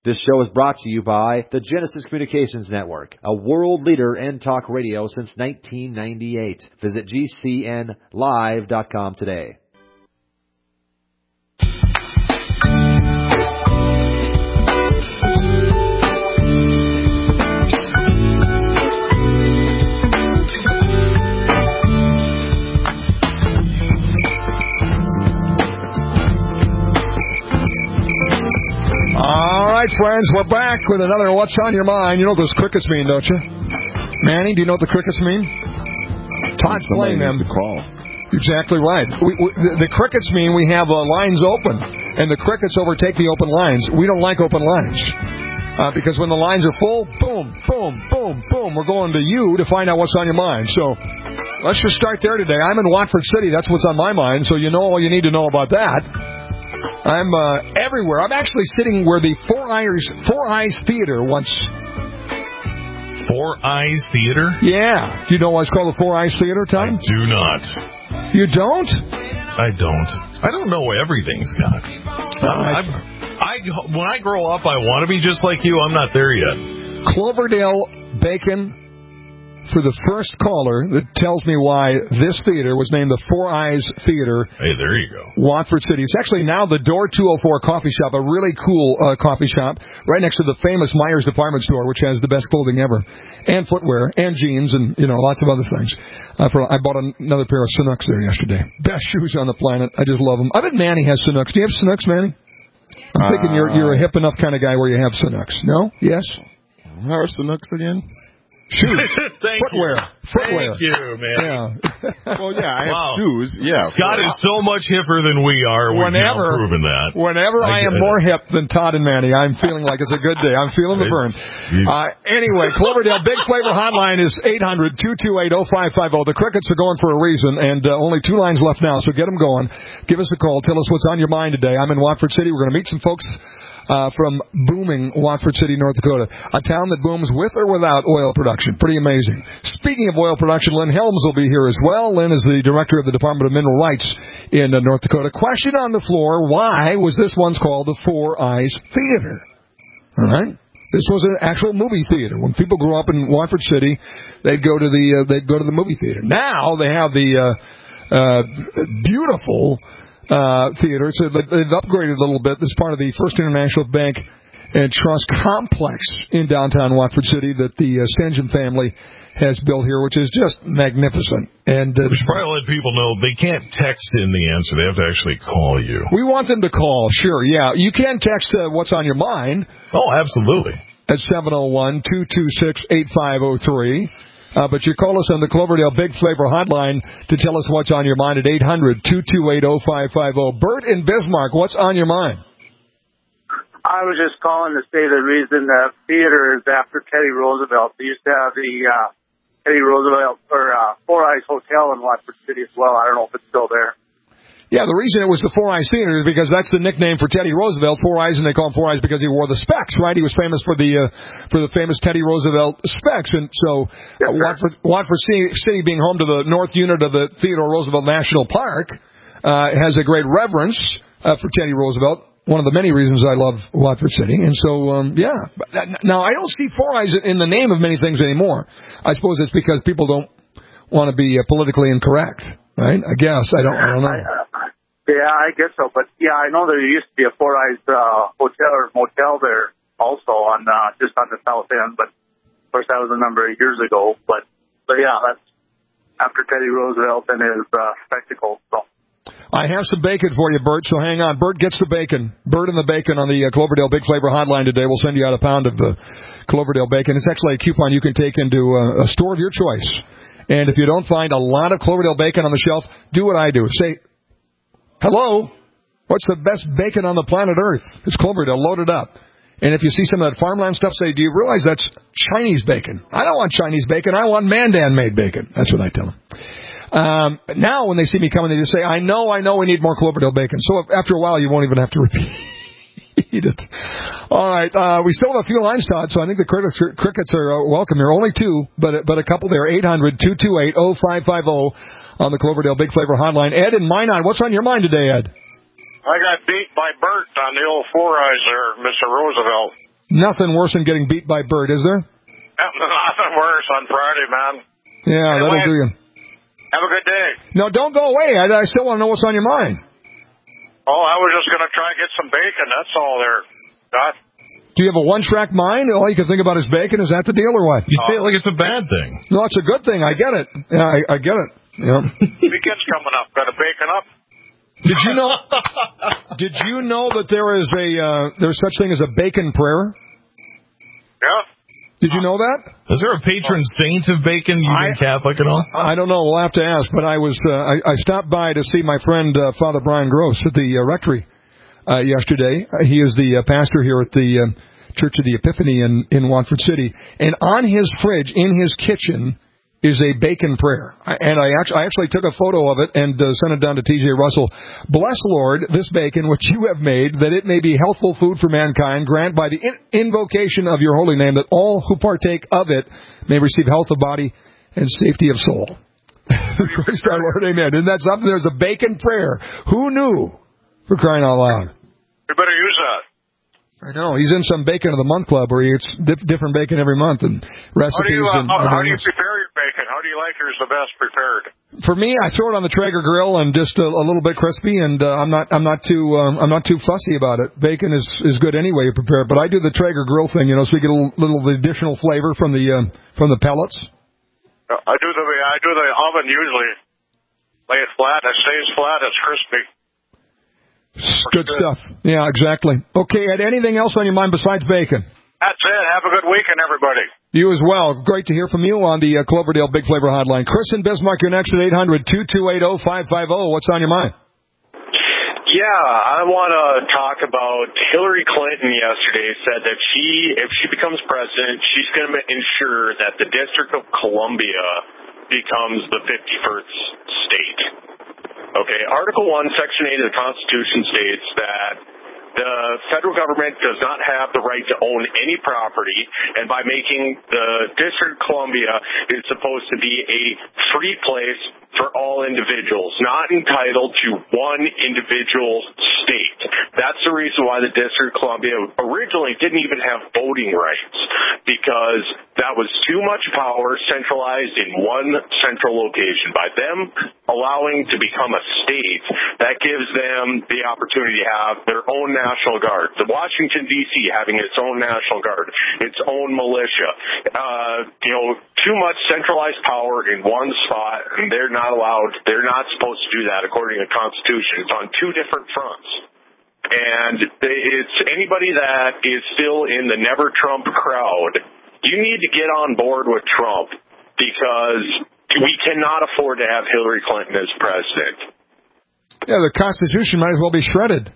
This show is brought to you by the Genesis Communications Network, a world leader in talk radio since 1998. Visit GCNlive.com today. All right, friends, we're back with another What's on Your Mind. You know what those crickets mean, don't you? Manny, do you know what the crickets mean? Todd's playing them. Call. Exactly right. The crickets mean we have lines open, and the crickets overtake the open lines. We don't like open lines. Because when the lines are full, boom, boom, boom, boom, we're going to you to find out what's on your mind. So let's just start there today. I'm in Watford City. That's what's on my mind, so you know all you need to know about that. I'm everywhere. I'm actually sitting where the Four Eyes Theater once... Four Eyes Theater? Yeah. Do you know why it's called the Four Eyes Theater, Tom? I do not. You don't? I don't know everything, Scott. When I grow up, I want to be just like you. I'm not there yet. Cloverdale Bacon for the first caller that tells me why this theater was named the Four Eyes Theater. Hey, there you go. Watford City. It's actually now the Door 204 coffee shop, a really cool coffee shop right next to the famous Myers department store, which has the best clothing ever, and footwear, and jeans, and lots of other things. I bought another pair of Sanooks there yesterday. Best shoes on the planet. I just love them. I bet Manny has Sanooks. Do you have Sanooks, Manny? I'm thinking you're a hip enough kind of guy where you have Sanooks. No? Yes? How are Sanooks again? Shoes. Footwear. Thank you, man. Yeah. Well, yeah, I have shoes. Yeah. Scott is so much hipper than we are. We've now proven that. Whenever I am more hip than Todd and Manny, I'm feeling like it's a good day. I'm feeling the burn. Anyway, Cloverdale Big Flavor Hotline is 800-228-0550. The Crickets are going for a reason, and only 2 lines left now, so get them going. Give us a call. Tell us what's on your mind today. I'm in Watford City. We're going to meet some folks from booming Watford City, North Dakota, a town that booms with or without oil production. Pretty amazing. Speaking of oil production, Lynn Helms will be here as well. Lynn is the director of the Department of Mineral Rights in North Dakota. Question on the floor, why was this one called the Four Eyes Theater? All right? This was an actual movie theater. When people grew up in Watford City, they'd go to the movie theater. Now they have the beautiful theater. So they've upgraded a little bit. This is part of the First International Bank and Trust complex in downtown Watford City that the Stengen family has built here, which is just magnificent. And we should probably let people know they can't text in the answer. They have to actually call you. We want them to call, sure, yeah. You can text what's on your mind. Oh, absolutely. At 701-226-8503. But you call us on the Cloverdale Big Flavor Hotline to tell us what's on your mind at 800-228-0550. Bert in Bismarck, what's on your mind? I was just calling to say the reason the theater is after Teddy Roosevelt. They used to have the Teddy Roosevelt or Four Eyes Hotel in Watford City as well. I don't know if it's still there. Yeah, the reason it was the Four Eyes Theater is because that's the nickname for Teddy Roosevelt, Four Eyes, and they call him Four Eyes because he wore the specs, right? He was famous for the famous Teddy Roosevelt specs, and so Watford City being home to the north unit of the Theodore Roosevelt National Park has a great reverence for Teddy Roosevelt. One of the many reasons I love Watford City, and so yeah. Now I don't see Four Eyes in the name of many things anymore. I suppose it's because people don't want to be politically incorrect, right? I guess I don't know. Yeah, I guess so. But, yeah, I know there used to be a Four Eyes hotel or motel there also on just on the south end. But, of course, that was a number of years ago. But yeah, that's after Teddy Roosevelt and his spectacles. So. I have some bacon for you, Bert, so hang on. Bert gets the bacon. Bert and the bacon on the Cloverdale Big Flavor Hotline today. We'll send you out a pound of the Cloverdale bacon. It's actually a coupon you can take into a store of your choice. And if you don't find a lot of Cloverdale bacon on the shelf, do what I do. Say, hello, what's the best bacon on the planet Earth? It's Cloverdale, load it up. And if you see some of that farmland stuff, say, do you realize that's Chinese bacon? I don't want Chinese bacon. I want Mandan-made bacon. That's what I tell them. Now when they see me coming, they just say, I know we need more Cloverdale bacon. So after a while, you won't even have to repeat it. All right. We still have a few lines, Todd, so I think the Crickets are welcome. There are only 2, but a couple there. 800-228-0550 on the Cloverdale Big Flavor Hotline. Ed in Minot, what's on your mind today, Ed? I got beat by Bert on the old Four Eyes there, Mr. Roosevelt. Nothing worse than getting beat by Bert, is there? Nothing worse on Friday, man. Yeah, anyway, that'll do you. Have a good day. No, don't go away. I still want to know what's on your mind. Oh, I was just going to try and get some bacon. That's all there, Scott. Do you have a one-track mind? All you can think about is bacon? Is that the deal or what? You say it like it's a bad thing. No, it's a good thing. I get it. Yeah, I get it. Yeah. Weekend's coming up. Got to bacon up. Did you know? Did you know that there's such thing as a bacon prayer? Yeah. Did you know that? Is there a patron saint of bacon? You been Catholic at all? I don't know. We'll have to ask. But I stopped by to see my friend Father Brian Gross at the rectory yesterday. He is the pastor here at the Church of the Epiphany in Watford City. And on his fridge, in his kitchen, is a bacon prayer. And I actually took a photo of it and sent it down to T.J. Russell. Bless, Lord, this bacon which you have made, that it may be healthful food for mankind. Grant by the invocation of your holy name that all who partake of it may receive health of body and safety of soul. Praise our Lord, amen. Isn't that something? There's a bacon prayer. Who knew? For crying out loud. You better use that. I know. He's in some Bacon of the Month Club where he eats different bacon every month and recipes. How do you prepare your bacon? How do you like yours the best prepared? For me, I throw it on the Traeger grill and just a little bit crispy, and I'm not too fussy about it. Bacon is good any way you prepare it, but I do the Traeger grill thing, so you get a little additional flavor from the pellets. I do the oven usually. Lay it flat. It stays flat. It's crispy. Good stuff. Yeah, exactly. Okay, Ed, anything else on your mind besides bacon? That's it. Have a good weekend, everybody. You as well. Great to hear from you on the Cloverdale Big Flavor Hotline. Chris in Bismarck, you're next at 800-2280-550. What's on your mind? Yeah, I want to talk about Hillary Clinton yesterday said that if she becomes president, she's going to ensure that the District of Columbia becomes the 51st state. Okay, Article 1, Section 8 of the Constitution states that the federal government does not have the right to own any property, and by making the District of Columbia, it's supposed to be a free place for all individuals, not entitled to one individual state. That's the reason why the District of Columbia originally didn't even have voting rights, because that was too much power centralized in one central location. By them allowing to become a state, that gives them the opportunity to have their own National Guard. The Washington, D.C. having its own National Guard, its own militia. Too much centralized power in one spot, and they're not supposed to do that according to the Constitution. It's on two different fronts. And it's anybody that is still in the Never Trump crowd, you need to get on board with Trump, because we cannot afford to have Hillary Clinton as president. Yeah, the Constitution might as well be shredded.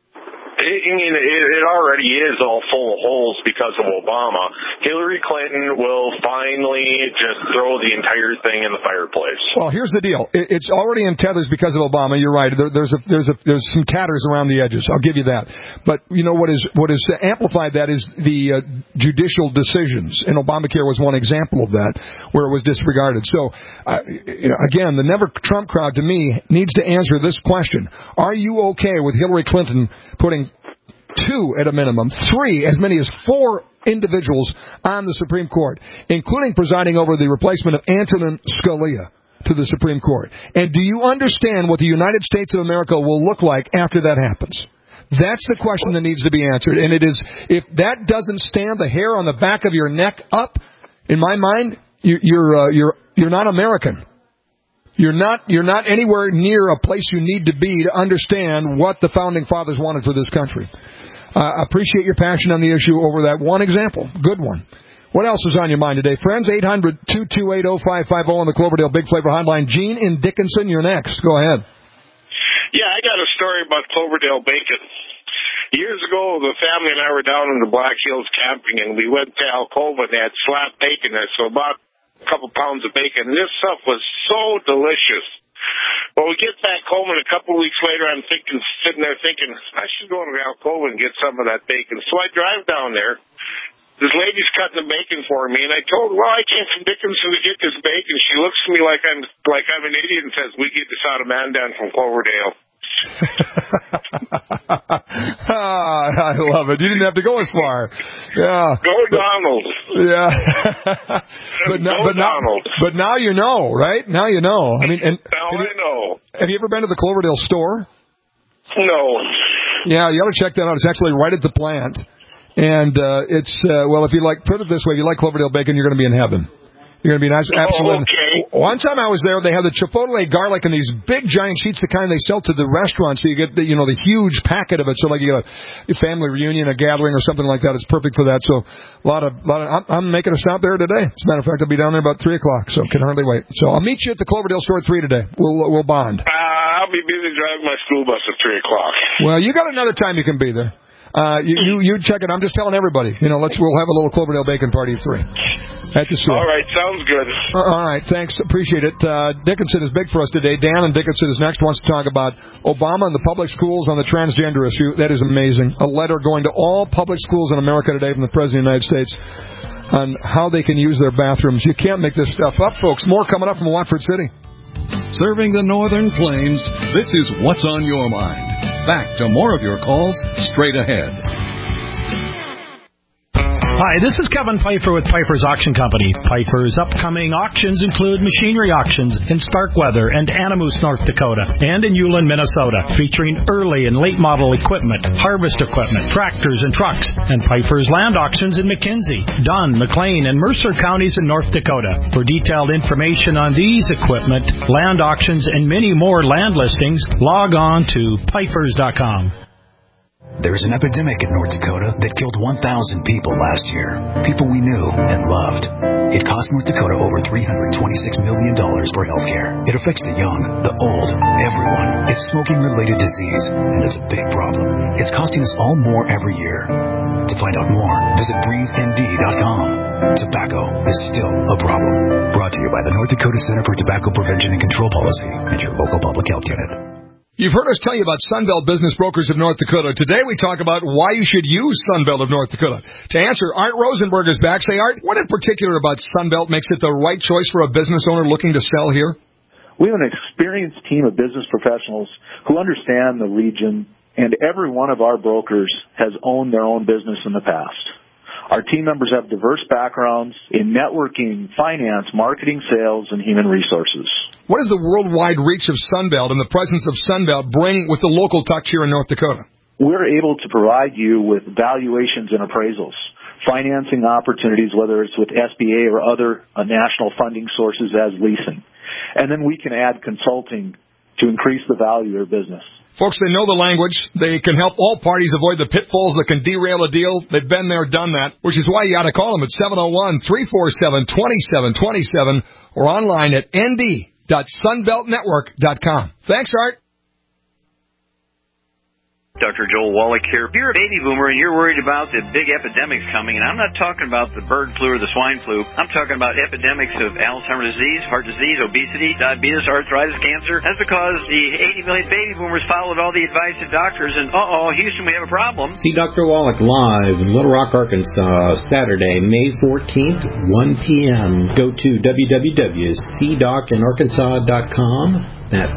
It already is all full of holes because of Obama. Hillary Clinton will finally just throw the entire thing in the fireplace. Well, here's the deal. It's already in tethers because of Obama. You're right. There's some tatters around the edges. I'll give you that. But you know what is amplified that is the judicial decisions, and Obamacare was one example of that, where it was disregarded. So, again, the Never Trump crowd to me needs to answer this question: are you okay with Hillary Clinton putting 2 at a minimum, 3, as many as 4 individuals on the Supreme Court, including presiding over the replacement of Antonin Scalia to the Supreme Court? And do you understand what the United States of America will look like after that happens? That's the question that needs to be answered. And it is, if that doesn't stand the hair on the back of your neck up, in my mind, you're not American. You're not anywhere near a place you need to be to understand what the Founding Fathers wanted for this country. Appreciate your passion on the issue over that one example. Good one. What else is on your mind today, friends? 800-2280-550 on the Cloverdale Big Flavor Hotline. Gene in Dickinson, you're next. Go ahead. Yeah, I got a story about Cloverdale bacon. Years ago, the family and I were down in the Black Hills camping, and we went to Alcova, and they had slab bacon there, so about a couple pounds of bacon. And this stuff was so delicious. Well, we get back home, and a couple of weeks later, I'm sitting there thinking, I should go to Alcova and get some of that bacon. So I drive down there. This lady's cutting the bacon for me, and I told her, well, I came from Dickinson to get this bacon. She looks at me like I'm an idiot and says, we get this out of Mandan from Cloverdale. I love it. You didn't have to go as far. Yeah. Go Donald. Yeah. Donald. But now you know, right? Now you know. I mean, I know. Have you ever been to the Cloverdale store? No. Yeah, you ought to check that out. It's actually right at the plant. And it's, well, if you like, put it this way, if you like Cloverdale bacon, you're going to be in heaven. You're going to be nice. Absolutely. Okay. One time I was there, they had the chipotle garlic in these big giant sheets, the kind they sell to the restaurants. So you get the huge packet of it. So like you got a family reunion, a gathering, or something like that. It's perfect for that. So I'm making a stop there today. As a matter of fact, I'll be down there about 3 o'clock. So can hardly wait. So I'll meet you at the Cloverdale store at 3 today. We'll bond. I'll be busy driving my school bus at 3 o'clock. Well, you got another time you can be there. You check it. I'm just telling everybody. We'll have a little Cloverdale bacon party at 3. At the store. All right, sounds good. All right, thanks. Appreciate it. Dickinson is big for us today. Dan and Dickinson is next. Wants to talk about Obama and the public schools on the transgender issue. That is amazing. A letter going to all public schools in America today from the President of the United States on how they can use their bathrooms. You can't make this stuff up, folks. More coming up from Watford City. Serving the Northern Plains, this is What's on Your Mind. Back to more of your calls straight ahead. Hi, this is Kevin Pfeiffer with Pfeiffer's Auction Company. Pfeiffer's upcoming auctions include machinery auctions in Starkweather and Animus, North Dakota, and in Ulen, Minnesota, featuring early and late model equipment, harvest equipment, tractors and trucks, and Pfeiffer's land auctions in McKinsey, Dunn, McLean, and Mercer counties in North Dakota. For detailed information on these equipment, land auctions, and many more land listings, log on to Pfeiffers.com. There's an epidemic in North Dakota that killed 1,000 people last year. People we knew and loved. It cost North Dakota over $326 million for health care. It affects the young, the old, everyone. It's smoking-related disease, and it's a big problem. It's costing us all more every year. To find out more, visit BreatheND.com. Tobacco is still a problem. Brought to you by the North Dakota Center for Tobacco Prevention and Control Policy and your local public health unit. You've heard us tell you about Sunbelt Business Brokers of North Dakota. Today we talk about why you should use Sunbelt of North Dakota. To answer, Art Rosenberg is back. Say, Art, what in particular about Sunbelt makes it the right choice for a business owner looking to sell here? We have an experienced team of business professionals who understand the region, and every one of our brokers has owned their own business in the past. Our team members have diverse backgrounds in networking, finance, marketing, sales, and human resources. What does the worldwide reach of Sunbelt and the presence of Sunbelt bring with the local touch here in North Dakota? We're able to provide you with valuations and appraisals, financing opportunities, whether it's with SBA or other national funding sources as leasing. And then we can add consulting to increase the value of your business. Folks, they know the language. They can help all parties avoid the pitfalls that can derail a deal. They've been there, done that, which is why you ought to call them at 701-347-2727 or online at nd.sunbeltnetwork.com. Thanks, Art. Dr. Joel Wallach here. If you're a baby boomer and you're worried about the big epidemics coming, and I'm not talking about the bird flu or the swine flu, I'm talking about epidemics of Alzheimer's disease, heart disease, obesity, diabetes, arthritis, cancer. That's because the 80 million baby boomers followed all the advice of doctors, and Houston, we have a problem. See Dr. Wallach live in Little Rock, Arkansas, Saturday, May 14th, 1 p.m. Go to www.cdocinarkansas.com. That's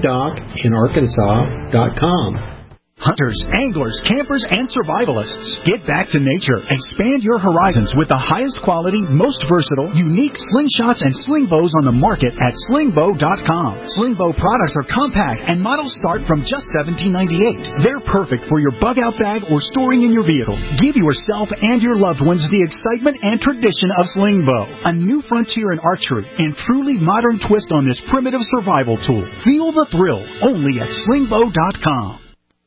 cdocinarkansas.com. Hunters, anglers, campers, and survivalists. Get back to nature. Expand your horizons with the highest quality, most versatile, unique slingshots and sling bows on the market at slingbow.com. Slingbow products are compact and models start from just $17.98. They're perfect for your bug-out bag or storing in your vehicle. Give yourself and your loved ones the excitement and tradition of Slingbow, a new frontier in archery and truly modern twist on this primitive survival tool. Feel the thrill only at slingbow.com.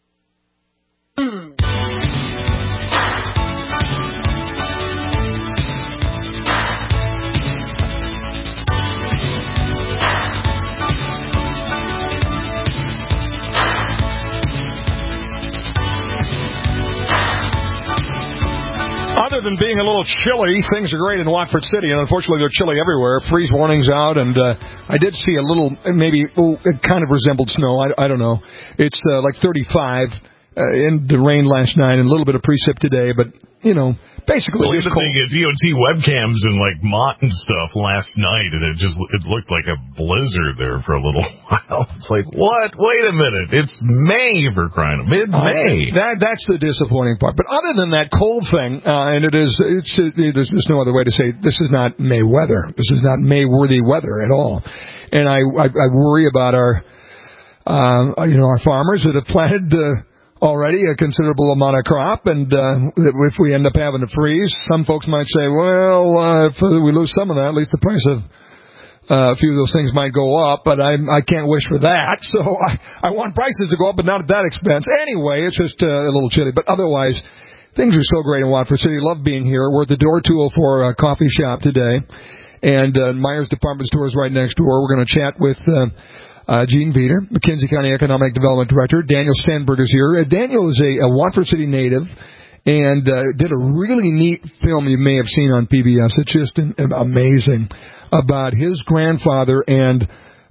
Other than being a little chilly, things are great in Watford City, and unfortunately they're chilly everywhere. Freeze warnings out, and I did see a little, it kind of resembled snow. I don't know. It's like 35, in the rain last night and a little bit of precip today, but, basically well, just cold. DOT webcams and Mott and stuff last night, and it looked like a blizzard there for a little while. It's like, what? Wait a minute. It's May, for crying out, mid-May. That's the disappointing part. But other than that cold thing, and there's just no other way to say it, this is not May weather. This is not May-worthy weather at all. And I worry about our farmers that have planted already a considerable amount of crop, and if we end up having to freeze, some folks might say, well, if we lose some of that, at least the price of a few of those things might go up, but I can't wish for that, so I want prices to go up, but not at that expense. Anyway, it's just a little chilly, but otherwise, things are so great in Watford City. Love being here. We're at the Door 204 coffee shop today, and Myers Department Store is right next door. We're going to chat with Gene Veter, McKenzie County Economic Development Director. Daniel Stenberg is here. Daniel is a Watford City native and did a really neat film you may have seen on PBS. It's just amazing about his grandfather and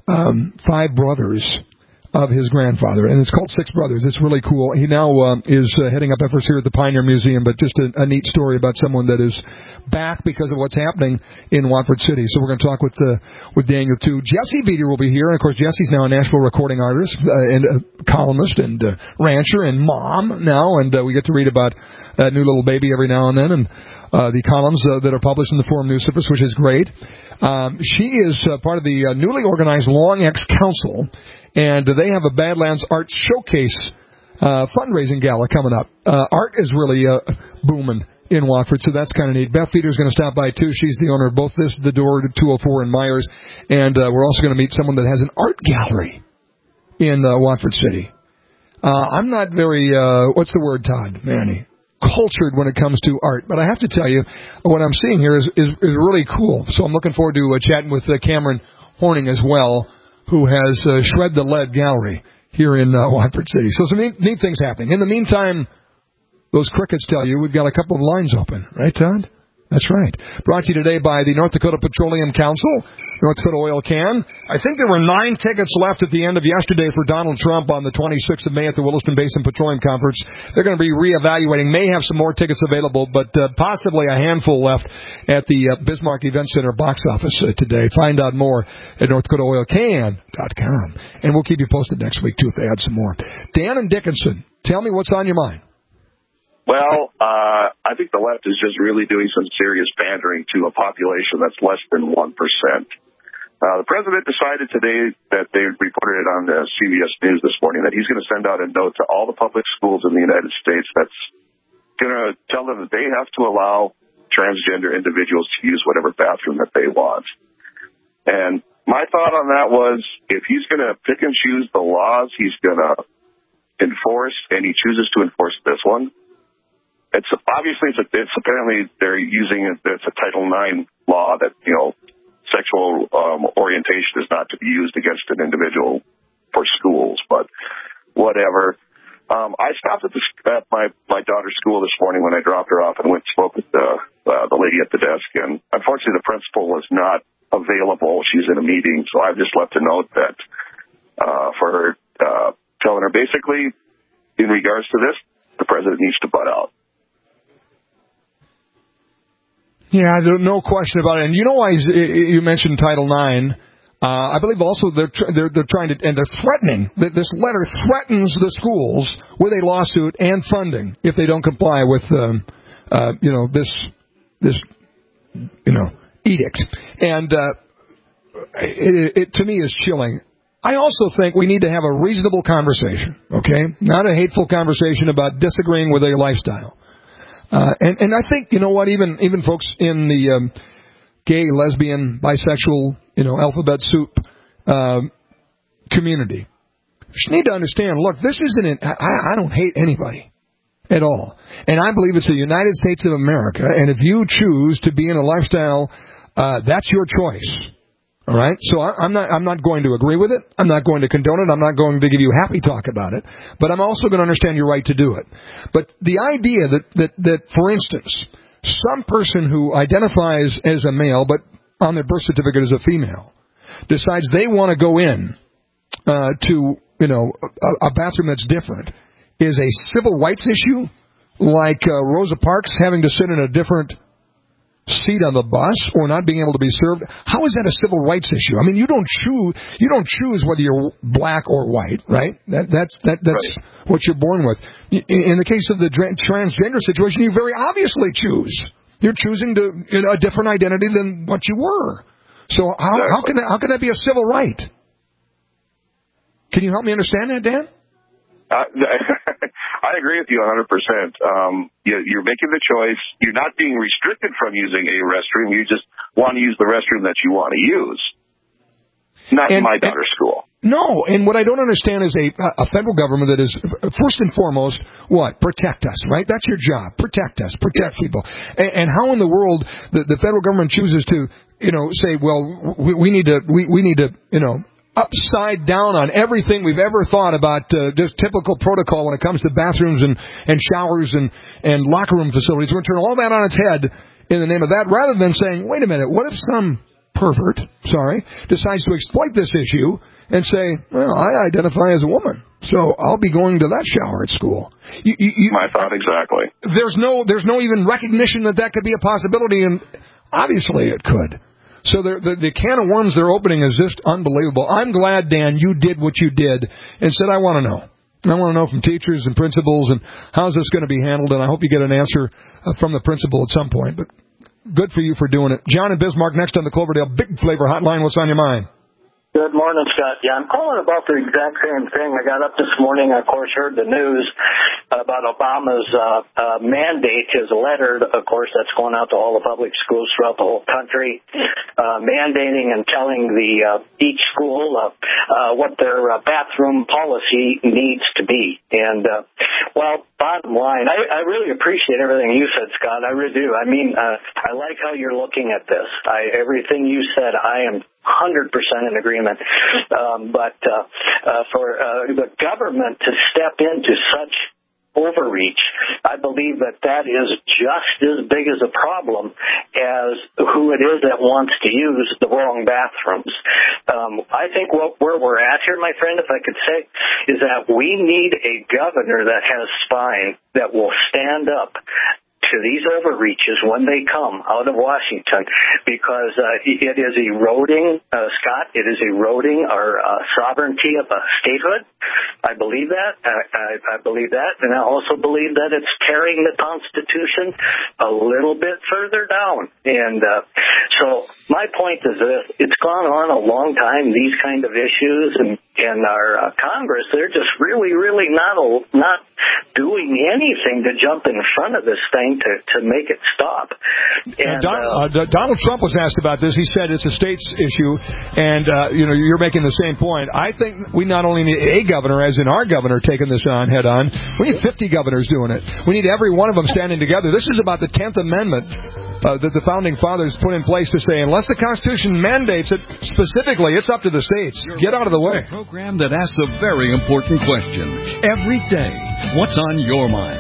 5 brothers of his grandfather, and it's called Six Brothers. It's really cool. He now is heading up efforts here at the Pioneer Museum, but just a neat story about someone that is back because of what's happening in Watford City. So we're going to talk with Daniel, too. Jesse Veter will be here, and, of course, Jesse's now a Nashville recording artist and a columnist and rancher and mom now, and we get to read about that new little baby every now and then, and the columns that are published in the Forum News Service, which is great. She is part of the newly organized Long X Council, and they have a Badlands Art Showcase fundraising gala coming up. Art is really booming in Watford, so that's kind of neat. Beth Veter is going to stop by, too. She's the owner of both the Door 204 in Myers, and we're also going to meet someone that has an art gallery in Watford City. I'm not very, what's the word, Todd, Manny? Cultured when it comes to art, but I have to tell you, what I'm seeing here is really cool. So I'm looking forward to chatting with Cameron Horning as well, who has Shred the Lead Gallery here in Watford City. So some neat things happening. In the meantime, those crickets tell you we've got a couple of lines open, right, Todd? That's right. Brought to you today by the North Dakota Petroleum Council, North Dakota Oil Can. I think there were 9 tickets left at the end of yesterday for Donald Trump on the 26th of May at the Williston Basin Petroleum Conference. They're going to be reevaluating. May have some more tickets available, but possibly a handful left at the Bismarck Event Center box office today. Find out more at NorthDakotaOilCan.com. And we'll keep you posted next week, too, if they add some more. Dan and Dickinson, tell me what's on your mind. Well, I think the left is just really doing some serious pandering to a population that's less than 1%. The president decided today that they reported it on the CBS News this morning that he's going to send out a note to all the public schools in the United States that's going to tell them that they have to allow transgender individuals to use whatever bathroom that they want. And my thought on that was, if he's going to pick and choose the laws he's going to enforce, and he chooses to enforce this one, it's apparently they're using it's a Title IX law that, sexual orientation is not to be used against an individual for schools, but whatever. I stopped at my daughter's school this morning when I dropped her off and went and spoke with the lady at the desk, and unfortunately the principal was not available. She's in a meeting, so I've just left a note that for her, telling her basically, in regards to this, the president needs to butt out. Yeah, no question about it. And you know why you mentioned Title IX? I believe also they're trying to, and they're threatening. This letter threatens the schools with a lawsuit and funding if they don't comply with, this edict. And it to me is chilling. I also think we need to have a reasonable conversation, okay? Not a hateful conversation about disagreeing with a lifestyle. And I think, you know what, even folks in the gay, lesbian, bisexual, alphabet soup community just need to understand, look, this isn't I don't hate anybody at all. And I believe it's the United States of America, and if you choose to be in a lifestyle, that's your choice. All right? So I'm not going to agree with it. I'm not going to condone it. I'm not going to give you happy talk about it. But I'm also going to understand your right to do it. But the idea that for instance, some person who identifies as a male but on their birth certificate is a female decides they want to go in to a bathroom that's different is a civil rights issue, like Rosa Parks having to sit in a different seat on the bus or not being able to be served? How is that a civil rights issue? I mean, you don't choose whether you're black or white, right? That's right. What you're born with. In the case of the transgender situation, you very obviously choose. You're choosing a different identity than what you were. So how can that be a civil right? Can you help me understand that, Dan? I agree with you 100%. You're making the choice. You're not being restricted from using a restroom. You just want to use the restroom that you want to use. Not in my daughter's school. No, and what I don't understand is a federal government that is, first and foremost, what? Protect us, right? That's your job. Protect us. Protect people. And how in the world the federal government chooses to, say, well, we need to, upside down on everything we've ever thought about just typical protocol when it comes to bathrooms and showers and locker room facilities. We're going to turn all that on its head in the name of that, rather than saying, wait a minute, what if some pervert, decides to exploit this issue and say, well, I identify as a woman, so I'll be going to that shower at school. My thought exactly. There's no even recognition that could be a possibility, and obviously it could. So the can of worms they're opening is just unbelievable. I'm glad, Dan, you did what you did and said, I want to know. I want to know from teachers and principals, and how's this going to be handled, and I hope you get an answer from the principal at some point. But good for you for doing it. John and Bismarck next on the Cloverdale Big Flavor Hotline. What's on your mind? Good morning, Scott. Yeah, I'm calling about the exact same thing. I got up this morning, of course, heard the news about Obama's mandate, his letter, of course, that's going out to all the public schools throughout the whole country, mandating and telling each school what their bathroom policy needs to be. And, bottom line, I really appreciate everything you said, Scott. I really do. I mean, I like how you're looking at this. Everything you said, I am 100% in agreement. But for the government to step into such overreach, I believe that is just as big as a problem as who it is that wants to use the wrong bathrooms. I think where we're at here, my friend, if I could say, is that we need a governor that has spine, that will stand up to these overreaches when they come out of Washington, because it is eroding, Scott, it is eroding our sovereignty of statehood. I believe that. I believe that. And I also believe that it's tearing the Constitution a little bit further down. And so my point is this. It's gone on a long time, these kind of issues, and our Congress, they're just really, really not doing anything to jump in front of this thing to make it stop. And Donald Trump was asked about this. He said it's a state's issue, and you're making the same point. I think we not only need a governor, as in our governor, taking this on head on. We need 50 governors doing it. We need every one of them standing together. This is about the 10th Amendment that the founding fathers put in place to say, unless the Constitution mandates it specifically, it's up to the states. Get out of the way. A program that asks a very important question every day. What's on your mind?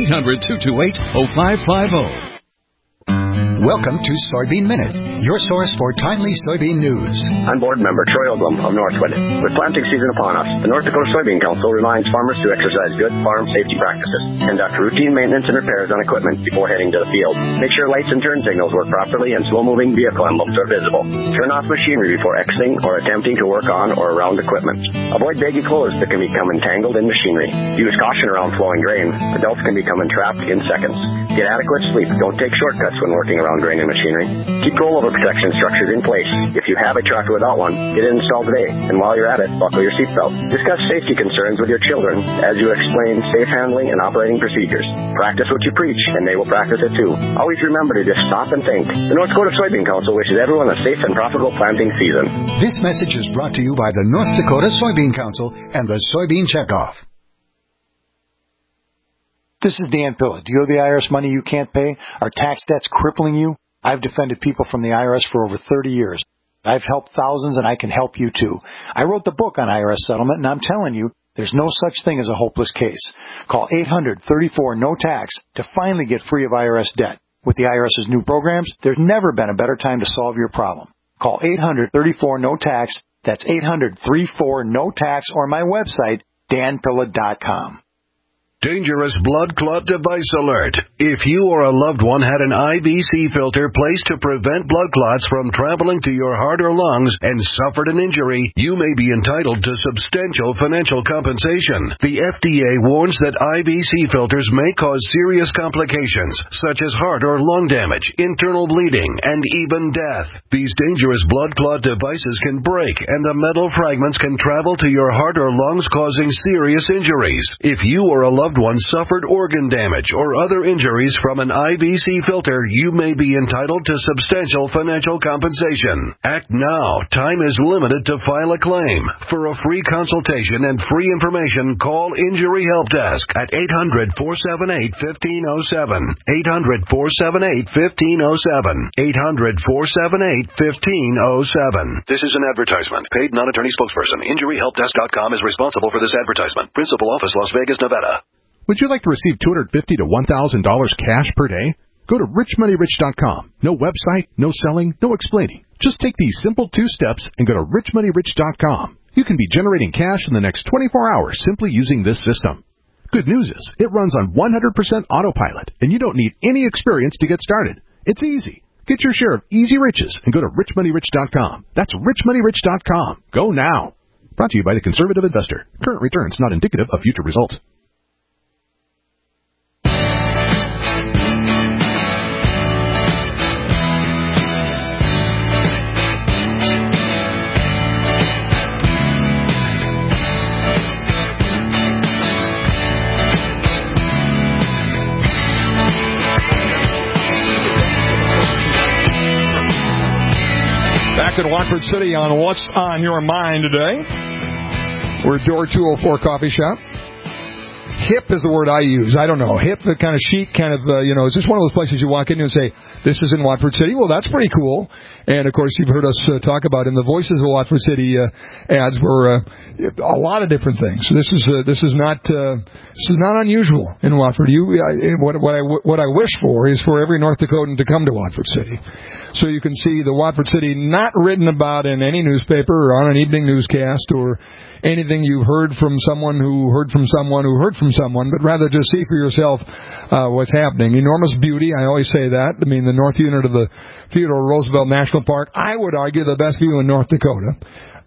800-228-0550. Welcome to Soybean Minute, your source for timely soybean news. I'm board member Troy Oglum of Northwood. With planting season upon us, the North Dakota Soybean Council reminds farmers to exercise good farm safety practices, conduct routine maintenance and repairs on equipment before heading to the field. Make sure lights and turn signals work properly and slow-moving vehicle emblems are visible. Turn off machinery before exiting or attempting to work on or around equipment. Avoid baggy clothes that can become entangled in machinery. Use caution around flowing grain. Adults can become entrapped in seconds. Get adequate sleep. Don't take shortcuts when working around grain and machinery. Keep rollover protection structures in place. If you have a tractor without one, get it installed today. And while you're at it, buckle your seatbelt. Discuss safety concerns with your children as you explain safe handling and operating procedures. Practice what you preach, and they will practice it too. Always remember to just stop and think. The North Dakota Soybean Council wishes everyone a safe and profitable planting season. This message is brought to you by the North Dakota Soybean Council and the Soybean Checkoff. This is Dan Pilla. Do you owe the IRS money you can't pay? Are tax debts crippling you? I've defended people from the IRS for over 30 years. I've helped thousands, and I can help you too. I wrote the book on IRS settlement, and I'm telling you, there's no such thing as a hopeless case. Call 800-34-NO-TAX to finally get free of IRS debt. With the IRS's new programs, there's never been a better time to solve your problem. Call 800-34-NO-TAX. That's 800-34-NO-TAX, or my website, danpilla.com. Dangerous blood clot device alert. If you or a loved one had an IVC filter placed to prevent blood clots from traveling to your heart or lungs and suffered an injury, you may be entitled to substantial financial compensation. The FDA warns that IVC filters may cause serious complications, such as heart or lung damage, internal bleeding, and even death. These dangerous blood clot devices can break, and the metal fragments can travel to your heart or lungs, causing serious injuries. If you or a loved one suffered organ damage or other injuries from an IVC filter, you may be entitled to substantial financial compensation. Act now. Time is limited to file a claim. For a free consultation and free information, call Injury Help Desk at 800-478-1507. 800-478-1507. 800-478-1507. This is an advertisement. Paid non-attorney spokesperson. InjuryHelpDesk.com is responsible for this advertisement. Principal office, Las Vegas, Nevada. Would you like to receive $250 to $1,000 cash per day? Go to richmoneyrich.com. No website, no selling, no explaining. Just take these simple 2 steps and go to richmoneyrich.com. You can be generating cash in the next 24 hours simply using this system. Good news is, it runs on 100% autopilot, and you don't need any experience to get started. It's easy. Get your share of easy riches and go to richmoneyrich.com. That's richmoneyrich.com. Go now. Brought to you by the Conservative Investor. Current returns not indicative of future results. Back in Watford City on What's on Your Mind today. We're Door 204 Coffee Shop. Hip is the word I use. I don't know. Hip, the kind of chic, kind of, it's just one of those places you walk in and say, this is in Watford City. Well, that's pretty cool. And, of course, you've heard us talk about in the Voices of Watford City ads were a lot of different things. So this is not unusual in Watford. What I wish for is for every North Dakotan to come to Watford City. So you can see the Watford City not written about in any newspaper or on an evening newscast or anything you've heard from someone who heard from someone who heard from someone, but rather just see for yourself what's happening. Enormous beauty, I always say that. I mean, the north unit of the Theodore Roosevelt National Park, I would argue the best view in North Dakota.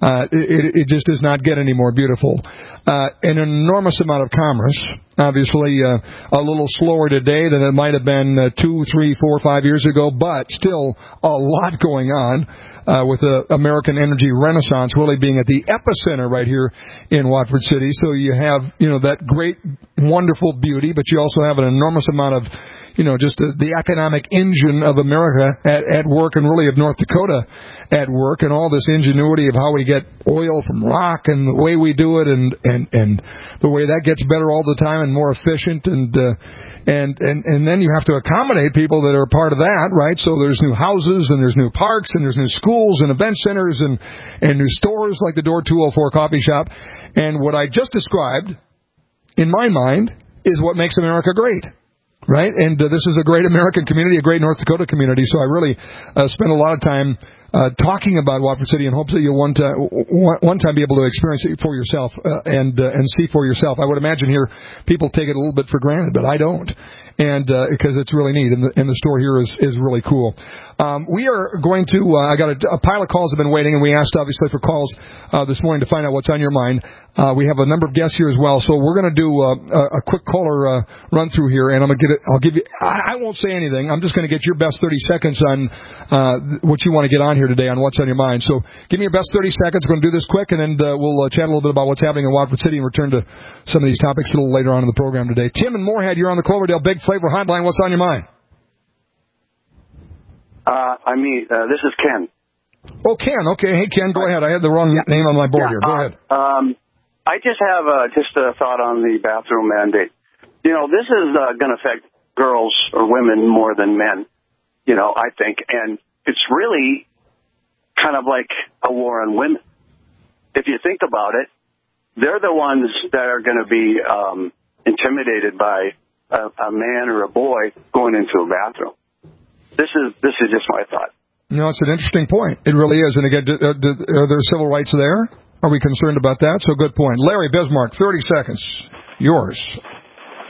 It just does not get any more beautiful. An enormous amount of commerce. Obviously, a little slower today than it might have been 2, 3, 4, 5 years ago, but still a lot going on with the American energy renaissance really being at the epicenter right here in Watford City. So you have, that great, wonderful beauty, but you also have an enormous amount of just the economic engine of America at work, and really of North Dakota at work, and all this ingenuity of how we get oil from rock and the way we do it, and the way that gets better all the time and more efficient, and then you have to accommodate people that are part of that, right? So there's new houses, and there's new parks, and there's new schools and event centers, and new stores like the Door 204 Coffee Shop. And what I just described, in my mind, is what makes America great. Right? And this is a great American community, a great North Dakota community. So I really spent a lot of time talking about Watford City in hopes that you'll one time be able to experience it for yourself and see for yourself. I would imagine here people take it a little bit for granted, but I don't. And because it's really neat, and the store here is really cool. We are going to, I got a pile of calls have been waiting, and we asked obviously for calls this morning to find out what's on your mind. We have a number of guests here as well, so we're going to do a quick caller run through here, and I'll give you, I won't say anything. I'm just going to get your best 30 seconds on what you want to get on here today on what's on your mind. So give me your best 30 seconds. We're going to do this quick, and then we'll chat a little bit about what's happening in Watford City and return to some of these topics a little later on in the program today. Tim and Moorhead, you're on the Cloverdale Big Flavor Hotline. What's on your mind? This is Ken. Oh, Ken. Okay. Hey, Ken, go ahead. I had the wrong name on my board here. Go ahead. I just have just a thought on the bathroom mandate. This is going to affect girls or women more than men, I think. And it's really kind of like a war on women. If you think about it, they're the ones that are going to be intimidated by a man or a boy going into a bathroom. This is just my thought. It's an interesting point. It really is. And again, are there civil rights there? Are we concerned about that? So good point. Larry Bismarck, 30 seconds. Yours.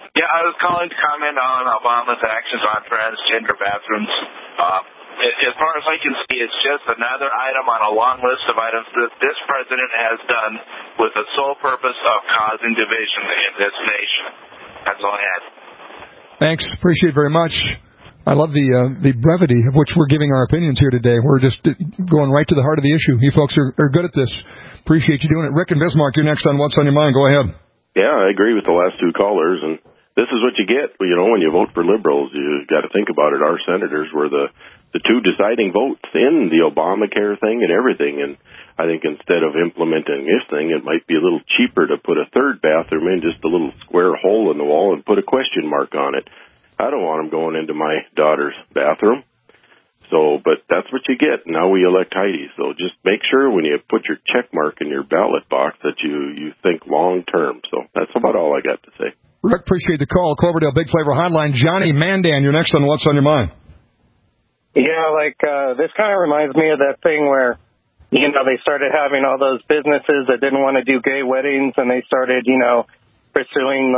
Yeah, I was calling to comment on Obama's actions on transgender bathrooms. As far as I can see, it's just another item on a long list of items that this president has done with the sole purpose of causing division in this nation. That's all I had. Thanks. Appreciate it very much. I love the brevity of which we're giving our opinions here today. We're just going right to the heart of the issue. You folks are good at this. Appreciate you doing it. Rick and Bismarck, you're next on What's on Your Mind. Go ahead. Yeah, I agree with the last two callers, and this is what you get, when you vote for liberals. You got to think about it. Our senators were the two deciding votes in the Obamacare thing and everything, and I think instead of implementing this thing, it might be a little cheaper to put a third bathroom in, just a little square hole in the wall, and put a question mark on it. I don't want them going into my daughter's bathroom. But that's what you get. Now we elect Heidi. So just make sure when you put your check mark in your ballot box that you think long term. So that's about all I got to say. Rick, appreciate the call. Cloverdale Big Flavor Hotline. Johnny Mandan, you're next on What's on Your Mind. Yeah, this kind of reminds me of that thing where, they started having all those businesses that didn't want to do gay weddings, and they started, pursuing,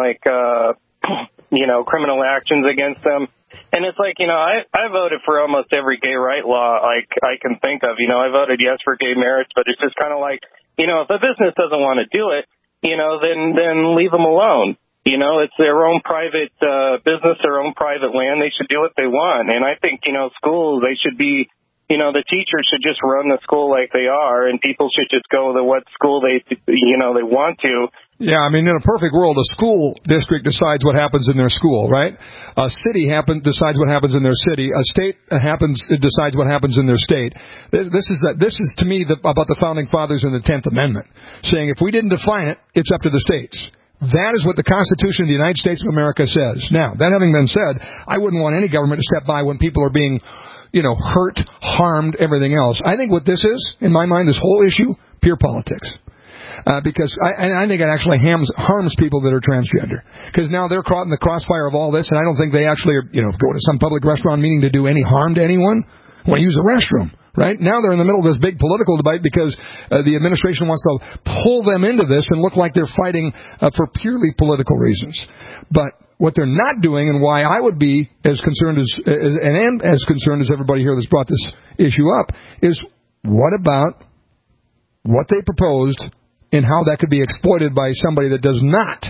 criminal actions against them. And it's like, I voted for almost every gay right law I can think of. I voted yes for gay marriage, but it's just kind of like, if a business doesn't want to do it, then leave them alone. It's their own private business, their own private land. They should do what they want. And I think, schools, they should be, the teachers should just run the school like they are, and people should just go to what school they want to. Yeah, I mean, in a perfect world, a school district decides what happens in their school, right? A city decides what happens in their city. A state decides what happens in their state. This is to me about the Founding Fathers and the 10th Amendment, saying if we didn't define it, it's up to the states. That is what the Constitution of the United States of America says. Now, that having been said, I wouldn't want any government to step by when people are being, hurt, harmed, everything else. I think what this is, in my mind, this whole issue, pure politics. Because I think it actually harms people that are transgender. Because now they're caught in the crossfire of all this, and I don't think they actually are, go to some public restaurant meeting to do any harm to anyone. Want to use the restroom, right? Now they're in the middle of this big political debate because the administration wants to pull them into this and look like they're fighting for purely political reasons. But what they're not doing, and why I would be as concerned as everybody here that's brought this issue up, is what about what they proposed and how that could be exploited by somebody that does not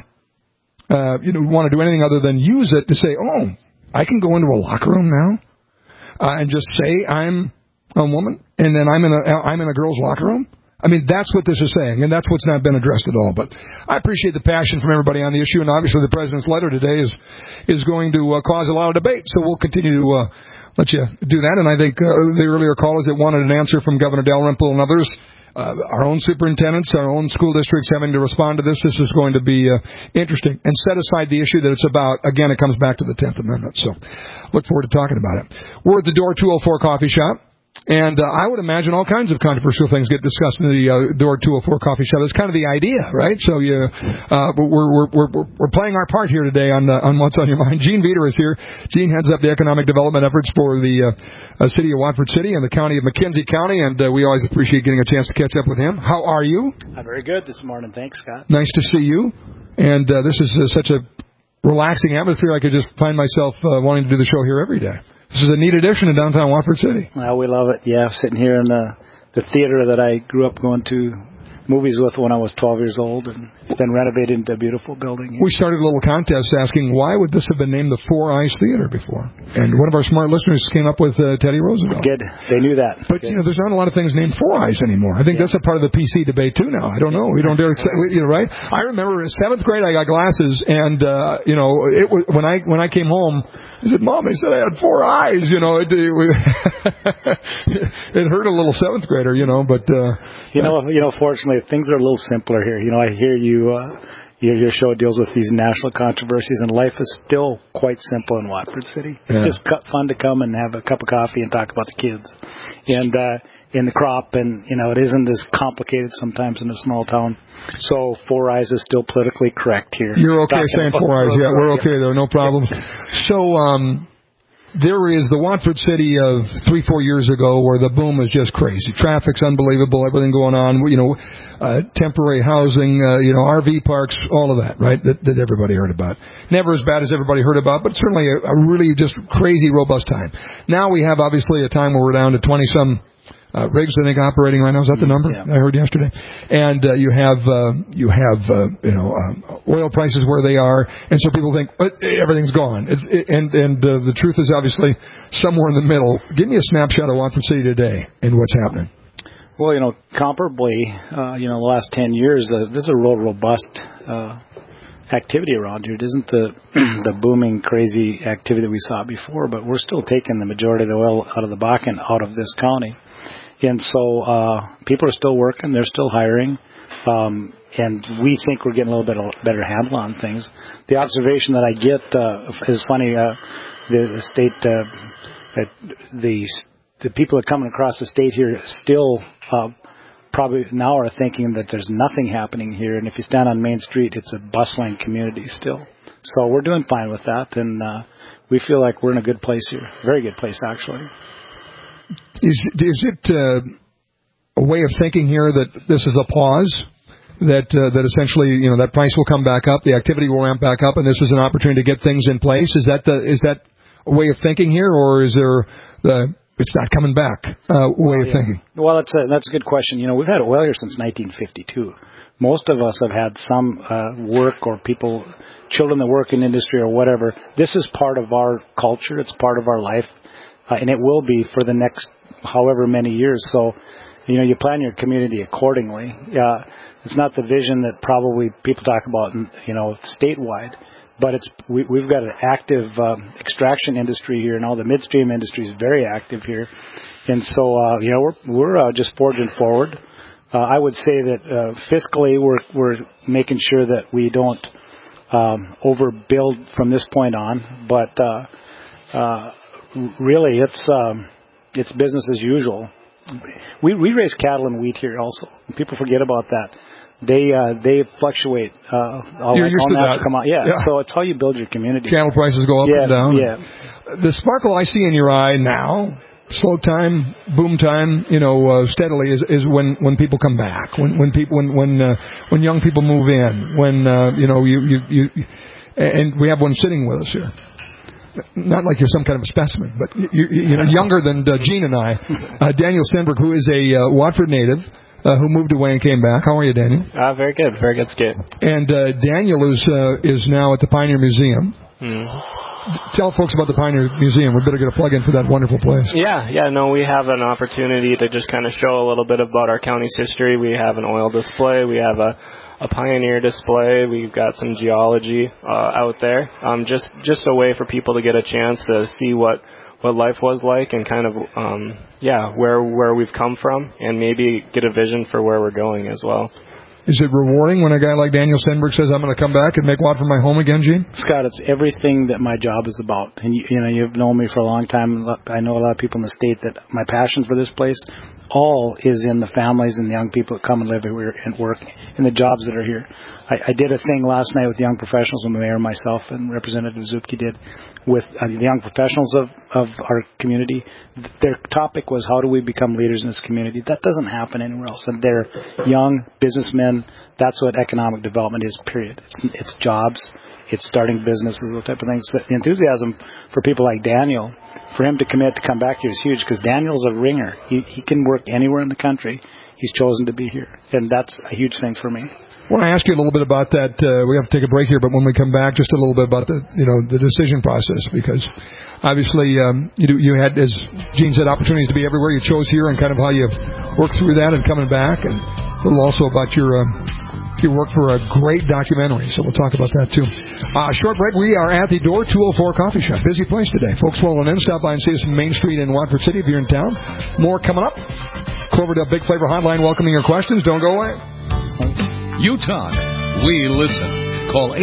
want to do anything other than use it to say, oh, I can go into a locker room now and just say I'm a woman, and then I'm in a girl's locker room. I mean, that's what this is saying, and that's what's not been addressed at all. But I appreciate the passion from everybody on the issue, and obviously the president's letter today is going to cause a lot of debate. So we'll continue to let you do that. And I think the earlier callers that wanted an answer from Governor Dalrymple and others, our own superintendents, our own school districts having to respond to this is going to be interesting. And set aside the issue that it's about. Again, it comes back to the 10th Amendment. So look forward to talking about it. We're at the Door 204 Coffee Shop. And I would imagine all kinds of controversial things get discussed in the Door 204 Coffee Shop. That's kind of the idea, right? So we're playing our part here today on What's on Your Mind. Gene Veter is here. Gene heads up the economic development efforts for the city of Watford City and the county of McKenzie County, and we always appreciate getting a chance to catch up with him. How are you? I'm very good this morning. Thanks, Scott. Nice to see you. And this is such a relaxing atmosphere. I could just find myself wanting to do the show here every day. This is a neat addition to downtown Watford City. Well, we love it. Yeah, sitting here in the theater that I grew up going to movies with when I was 12 years old, and it's been renovated into a beautiful building. We started a little contest asking why would this have been named the Four Eyes Theater before, and one of our smart listeners came up with Teddy Roosevelt. Good, they knew that. But there's not a lot of things named Four Eyes anymore. I think that's a part of the PC debate too now. I don't know. We don't dare say, right? I remember in 7th grade I got glasses, and it was when I came home. I said, Mom, they said I had 4 eyes, it hurt a little 7th grader, but... fortunately, things are a little simpler here. I hear your show deals with these national controversies, and life is still quite simple in Watford City. It's just fun to come and have a cup of coffee and talk about the kids and in the crop, and, it isn't as complicated sometimes in a small town. So 4 Eyes is still politically correct here. You're okay saying 4 Eyes, yeah. We're okay, though. No problems. So, there is the Watford City of 3-4 years ago where the boom was just crazy. Traffic's unbelievable, everything going on, temporary housing, RV parks, all of that, right, that everybody heard about. Never as bad as everybody heard about, but certainly a really just crazy, robust time. Now we have, obviously, a time where we're down to 20-some rigs, I think, operating right now. Is that the number I heard yesterday? And you have oil prices where they are, and so people think everything's gone. The truth is obviously somewhere in the middle. Give me a snapshot of Watford City today and what's happening. Well, comparably, the last 10 years, this is a real robust activity around here. It isn't the booming, crazy activity that we saw before, but we're still taking the majority of the oil out of the Bakken out of this county. And so people are still working, they're still hiring, and we think we're getting a little bit better handle on things. The observation that I get is funny. The state, the people that are coming across the state here still probably now are thinking that there's nothing happening here, and if you stand on Main Street, it's a bustling community still. So we're doing fine with that, and we feel like we're in a good place here, very good place actually. Is it a way of thinking here that this is a pause, that essentially that price will come back up, the activity will ramp back up, and this is an opportunity to get things in place? Is that a way of thinking here, or is there it's not coming back way of thinking? Well, that's a good question. We've had oil here since 1952. Most of us have had some work or children that work in industry or whatever. This is part of our culture. It's part of our life. And it will be for the next however many years. So, you plan your community accordingly. It's not the vision that probably people talk about, statewide. But we've got an active extraction industry here, and all the midstream industry is very active here. And so, we're just forging forward. I would say that fiscally, we're making sure that we don't overbuild from this point on. But really, it's business as usual. We raise cattle and wheat here also. People forget about that. They fluctuate. You're used to that. Come out. Yeah, so it's how you build your community. Cattle prices go up and down. Yeah. The sparkle I see in your eye now, slow time, boom time, steadily is when people come back, when young people move in, when and we have one sitting with us here. Not like you're some kind of a specimen, but you're younger than Gene and I. Daniel Stenberg, who is a Watford native, who moved away and came back. How are you, Daniel? Very good, Skip. And Daniel is now at the Pioneer Museum. Tell folks about the Pioneer Museum. We better get a plug in for that wonderful place. We have an opportunity to just kind of show a little bit about our county's history. We have an oil display. We have a Pioneer display. We've got some geology out there. Just a way for people to get a chance to see what life was like and kind of where we've come from, and maybe get a vision for where we're going as well. Is it rewarding when a guy like Daniel Stenberg says, I'm going to come back and make Watford my home again, Gene? Scott, it's everything that my job is about. And you've known me for a long time. I know a lot of people in the state that my passion for this place all is in the families and the young people that come and live here and work and the jobs that are here. I did a thing last night with young professionals, when the mayor, myself, and Representative Zupke did, with the young professionals of our community. Their topic was, how do we become leaders in this community? That doesn't happen anywhere else. And they're young businessmen. That's what economic development is, period. It's jobs. It's starting businesses, those type of things. The enthusiasm for people like Daniel, for him to commit to come back here is huge, because Daniel's a ringer. He can work anywhere in the country. He's chosen to be here. And that's a huge thing for me. I want to ask you a little bit about that. We have to take a break here, but when we come back, just a little bit about the decision process, because obviously you had, as Gene said, opportunities to be everywhere. You chose here, and kind of how you worked through that and coming back, and a little also about your work for a great documentary. So we'll talk about that too. Short break. We are at the Door 204 Coffee Shop. Busy place today. Folks rolling in. Stop by and see us on Main Street in Watford City if you're in town. More coming up. Cloverdale Big Flavor Hotline welcoming your questions. Don't go away. You talk, we listen. Call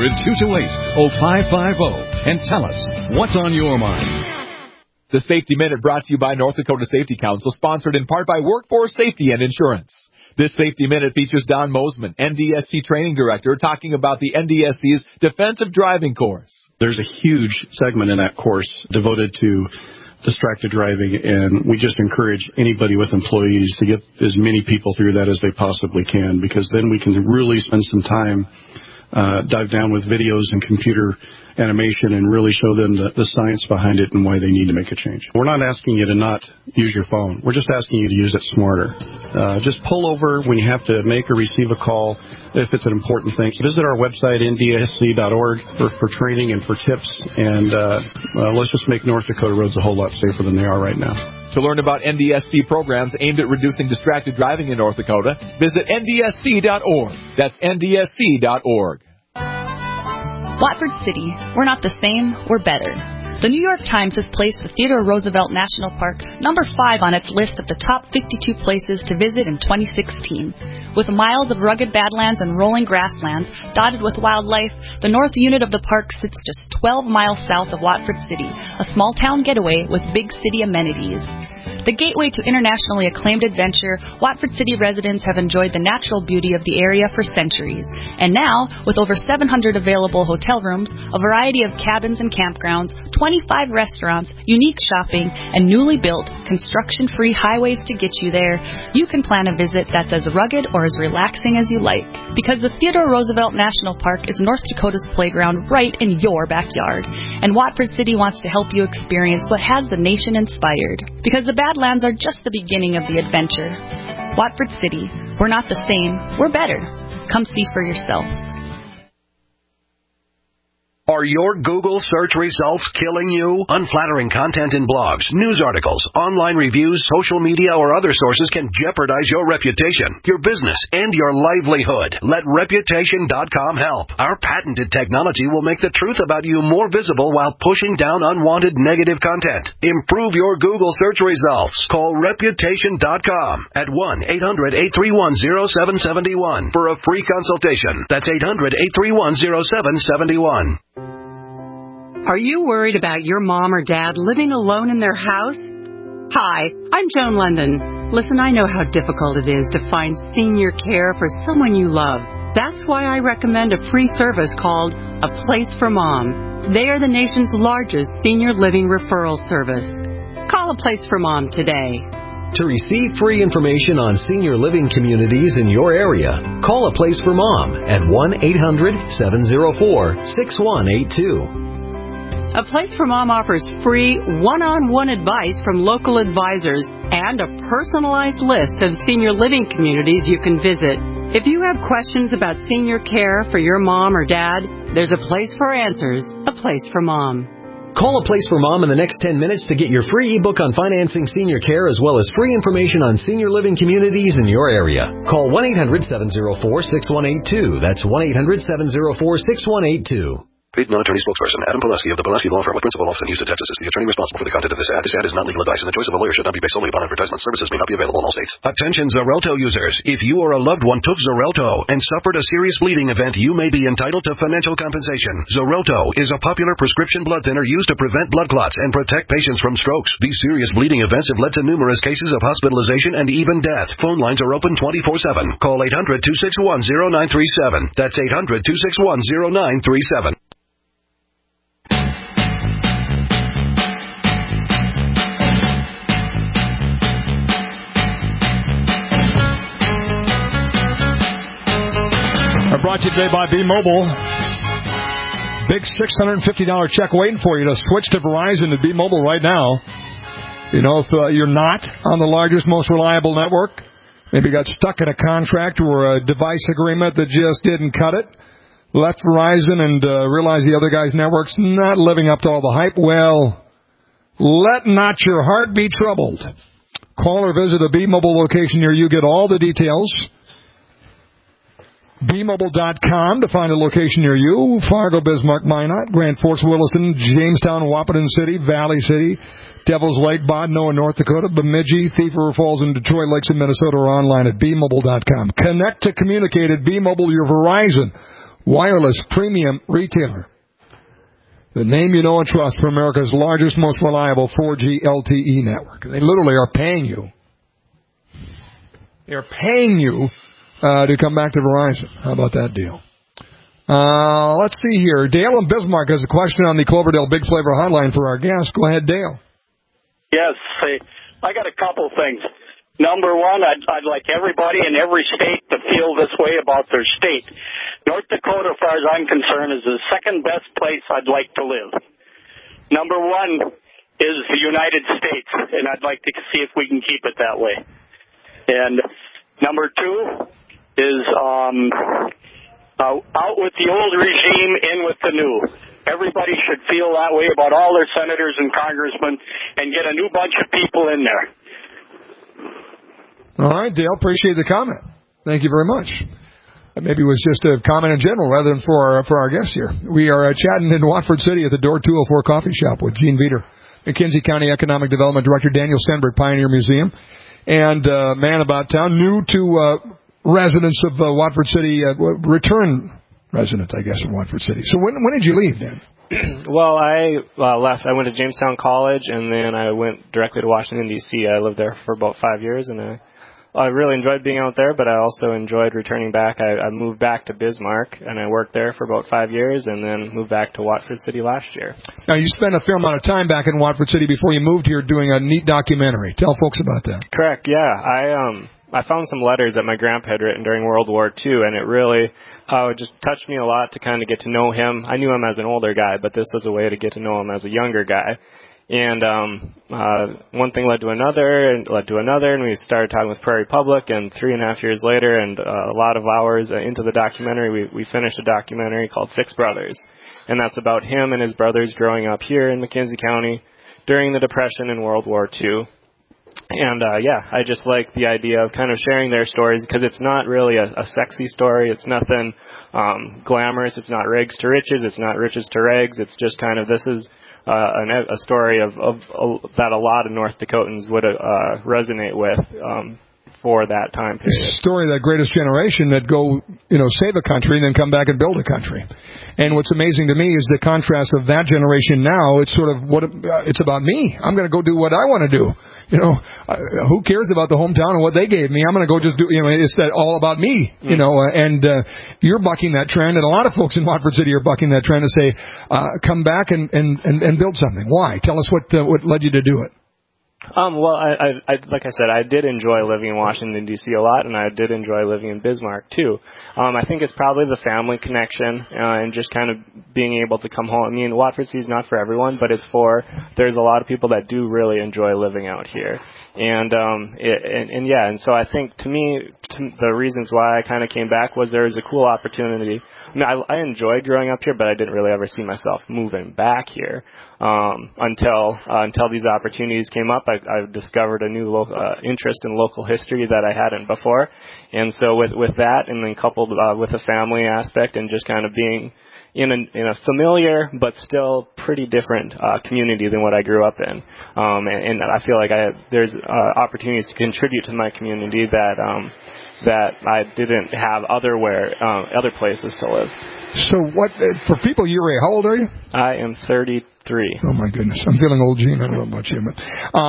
800-228-0550 and tell us what's on your mind. The Safety Minute brought to you by North Dakota Safety Council, sponsored in part by Workforce Safety and Insurance. This Safety Minute features Don Mosman, NDSC Training Director, talking about the NDSC's Defensive Driving Course. There's a huge segment in that course devoted to distracted driving, and we just encourage anybody with employees to get as many people through that as they possibly can, because then we can really spend some time, dive down with videos and computer animation and really show them the science behind it and why they need to make a change. We're not asking you to not use your phone. We're just asking you to use it smarter. Just pull over when you have to make or receive a call if it's an important thing. Visit our website, ndsc.org, for training and for tips. And let's just make North Dakota roads a whole lot safer than they are right now. To learn about NDSC programs aimed at reducing distracted driving in North Dakota, visit ndsc.org. That's ndsc.org. Watford City, we're not the same, we're better. The New York Times has placed the Theodore Roosevelt National Park number 5 on its list of the top 52 places to visit in 2016. With miles of rugged badlands and rolling grasslands dotted with wildlife, the north unit of the park sits just 12 miles south of Watford City, a small town getaway with big city amenities. The gateway to internationally acclaimed adventure, Watford City residents have enjoyed the natural beauty of the area for centuries. And now, with over 700 available hotel rooms, a variety of cabins and campgrounds, 25 restaurants, unique shopping, and newly built, construction-free highways to get you there, you can plan a visit that's as rugged or as relaxing as you like. Because the Theodore Roosevelt National Park is North Dakota's playground right in your backyard. And Watford City wants to help you experience what has the nation inspired. Because the Badlands are just the beginning of the adventure. Watford City, we're not the same, we're better. Come see for yourself. Are your Google search results killing you? Unflattering content in blogs, news articles, online reviews, social media, or other sources can jeopardize your reputation, your business, and your livelihood. Let Reputation.com help. Our patented technology will make the truth about you more visible while pushing down unwanted negative content. Improve your Google search results. Call Reputation.com at 1-800-831-0771 for a free consultation. That's 800-831-0771. Are you worried about your mom or dad living alone in their house? Hi, I'm Joan London. Listen, I know how difficult it is to find senior care for someone you love. That's why I recommend a free service called A Place for Mom. They are the nation's largest senior living referral service. Call A Place for Mom today. To receive free information on senior living communities in your area, call A Place for Mom at 1-800-704-6182. A Place for Mom offers free one-on-one advice from local advisors and a personalized list of senior living communities you can visit. If you have questions about senior care for your mom or dad, there's a place for answers, A Place for Mom. Call A Place for Mom in the next 10 minutes to get your free ebook on financing senior care as well as free information on senior living communities in your area. Call 1-800-704-6182. That's 1-800-704-6182. Paid non-attorney spokesperson Adam Pileski of the Pileski Law Firm with principal office in Houston, Texas is the attorney responsible for the content of this ad. This ad is not legal advice, and the choice of a lawyer should not be based solely upon advertisement. Services may not be available in all states. Attention Xarelto users. If you or a loved one took Xarelto and suffered a serious bleeding event, you may be entitled to financial compensation. Xarelto is a popular prescription blood thinner used to prevent blood clots and protect patients from strokes. These serious bleeding events have led to numerous cases of hospitalization and even death. Phone lines are open 24/7. Call 800-261-0937. That's 800-261-0937. Brought to you today by B-Mobile. Big $650 check waiting for you to switch to Verizon to B-Mobile right now. You know, if you're not on the largest, most reliable network, maybe got stuck in a contract or a device agreement that just didn't cut it, left Verizon and realized the other guy's network's not living up to all the hype, well, let not your heart be troubled. Call or visit a B-Mobile location near you. Get all the details. BMobile.com to find a location near you. Fargo, Bismarck, Minot, Grand Forks, Williston, Jamestown, Wahpeton City, Valley City, Devil's Lake, Bodno in North Dakota, Bemidji, Thief River Falls, and Detroit Lakes in Minnesota, or online at BMobile.com. Connect to communicate at B-Mobile, your Verizon wireless premium retailer. The name you know and trust for America's largest, most reliable 4G LTE network. They literally are paying you. They're paying you to come back to Verizon. How about that deal? Let's see here. Dale in Bismarck has a question on the Cloverdale Big Flavor Hotline for our guest. Go ahead, Dale. Yes, I got a couple things. Number one, I'd like everybody in every state to feel this way about their state. North Dakota, as far as I'm concerned, is the second best place I'd like to live. Number one is the United States, and I'd like to see if we can keep it that way. And number two is out with the old regime, in with the new. Everybody should feel that way about all their senators and congressmen and get a new bunch of people in there. All right, Dale, appreciate the comment. Thank you very much. Maybe it was just a comment in general rather than for our guests here. We are chatting in Watford City at the Door 204 Coffee Shop with Gene Veter, McKenzie County Economic Development Director, Daniel Stenberg, Pioneer Museum, and man about town, new to residents of Watford City, return resident, I guess, of Watford City. So when did you leave, Dan? Well, I left. I went to Jamestown College, and then I went directly to Washington, D.C. I lived there for about 5 years, and I really enjoyed being out there, but I also enjoyed returning back. I moved back to Bismarck, and I worked there for about 5 years, and then moved back to Watford City last year. Now, you spent a fair amount of time back in Watford City before you moved here doing a neat documentary. Tell folks about that. Correct, yeah. I found some letters that my grandpa had written during World War II, and it really just touched me a lot to kind of get to know him. I knew him as an older guy, but this was a way to get to know him as a younger guy. And one thing led to another, and we started talking with Prairie Public, and 3.5 years later, and a lot of hours into the documentary, we finished a documentary called Six Brothers. And that's about him and his brothers growing up here in McKenzie County during the Depression and World War II. And, I just like the idea of kind of sharing their stories, because it's not really a sexy story. It's nothing glamorous. It's not rags to riches. It's not riches to rags. It's just kind of, this is a story of that a lot of North Dakotans would resonate with for that time period. It's a story of that greatest generation that go, save a country and then come back and build a country. And what's amazing to me is the contrast of that generation now. It's sort of it's about me. I'm going to go do what I want to do. Who cares about the hometown and what they gave me? I'm going to go just do, it's that all about me, and you're bucking that trend. And a lot of folks in Watford City are bucking that trend to say, come back and build something. Why? Tell us what led you to do it. Well, I like I said, I did enjoy living in Washington, D.C. a lot, and I did enjoy living in Bismarck, too. I think it's probably the family connection and just kind of being able to come home. I mean, Watford City is not for everyone, but there's a lot of people that do really enjoy living out here. And so I think, to me, the reasons why I kind of came back was there was a cool opportunity. I mean, I enjoyed growing up here, but I didn't really ever see myself moving back here until these opportunities came up. I discovered a new interest in local history that I hadn't before, and so with that, and then coupled with a family aspect and just kind of being in a familiar but still pretty different community than what I grew up in, and I feel like there's opportunities to contribute to my community that I didn't have other places to live. So what, for people your age, how old are you? I am 33. Oh my goodness, I'm feeling old, Gene. I don't know about you, but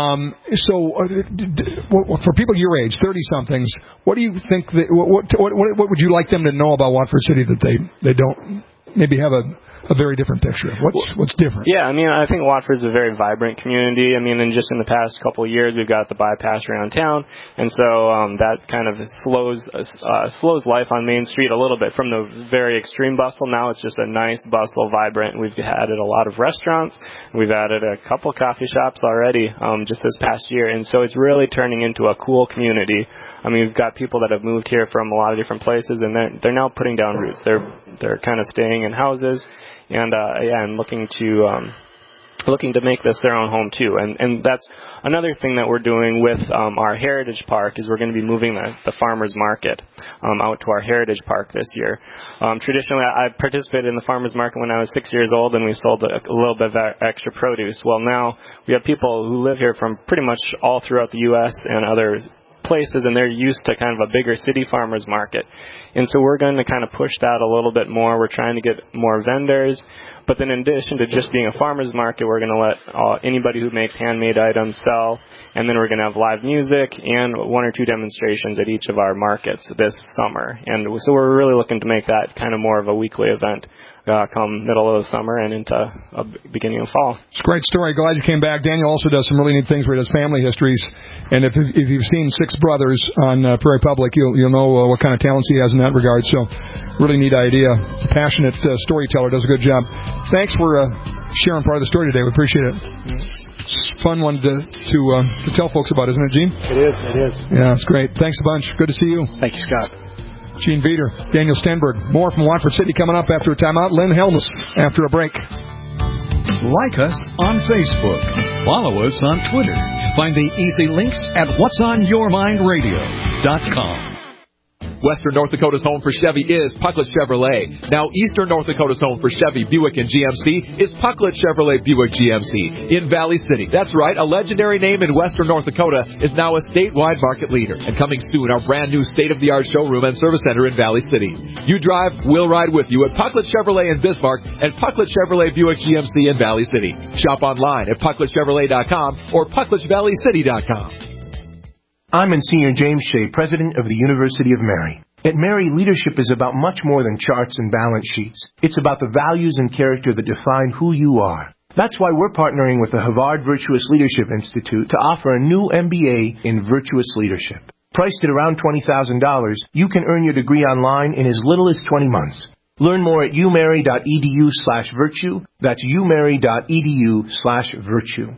for people your age, 30-somethings, what do you think? What would you like them to know about Watford City that they don't maybe have a very different picture? What's different? Yeah, I mean, I think Watford's a very vibrant community. I mean, and just in the past couple of years, we've got the bypass around town, and so that kind of slows life on Main Street a little bit from the very extreme bustle. Now it's just a nice bustle, vibrant. We've added a lot of restaurants. We've added a couple coffee shops already just this past year, and so it's really turning into a cool community. I mean, we've got people that have moved here from a lot of different places, and they're now putting down roots. They're kind of staying in houses. And and looking to make this their own home too. And that's another thing that we're doing with our Heritage Park is we're going to be moving the farmers market out to our Heritage Park this year. Traditionally, I participated in the farmers market when I was 6 years old, and we sold a little bit of extra produce. Well, now we have people who live here from pretty much all throughout the U.S. and other places, and they're used to kind of a bigger city farmers market. And so we're going to kind of push that a little bit more. We're trying to get more vendors, But then in addition to just being a farmer's market, we're going to let anybody who makes handmade items sell, and then we're going to have live music and 1 or 2 demonstrations at each of our markets this summer. And so we're really looking to make that kind of more of a weekly event come middle of the summer and into beginning of fall. It's a great story. Glad you came back. Daniel also does some really neat things where he does family histories. And if you've seen Six Brothers on Prairie Public, you'll know what kind of talents he has in that regard. So really neat idea. Passionate storyteller, does a good job. Thanks for sharing part of the story today. We appreciate it. It's a fun one to tell folks about, isn't it, Gene? It is. Yeah, it's great. Thanks a bunch. Good to see you. Thank you, Scott. Gene Veter, Daniel Stenberg. More from Watford City coming up after a timeout. Lynn Helmus after a break. Like us on Facebook. Follow us on Twitter. Find the easy links at whatsonyourmindradio.com. Western North Dakota's home for Chevy is Pucklet Chevrolet. Now Eastern North Dakota's home for Chevy, Buick, and GMC is Pucklet Chevrolet Buick GMC in Valley City. That's right, a legendary name in Western North Dakota is now a statewide market leader. And coming soon, our brand new state-of-the-art showroom and service center in Valley City. You drive, we'll ride with you at Pucklet Chevrolet in Bismarck and Pucklet Chevrolet Buick GMC in Valley City. Shop online at PuckletChevrolet.com or PuckletValleyCity.com. I'm Monsignor James Shea, President of the University of Mary. At Mary, leadership is about much more than charts and balance sheets. It's about the values and character that define who you are. That's why we're partnering with the Havard Virtuous Leadership Institute to offer a new MBA in Virtuous Leadership. Priced at around $20,000, you can earn your degree online in as little as 20 months. Learn more at umary.edu/virtue. That's umary.edu/virtue.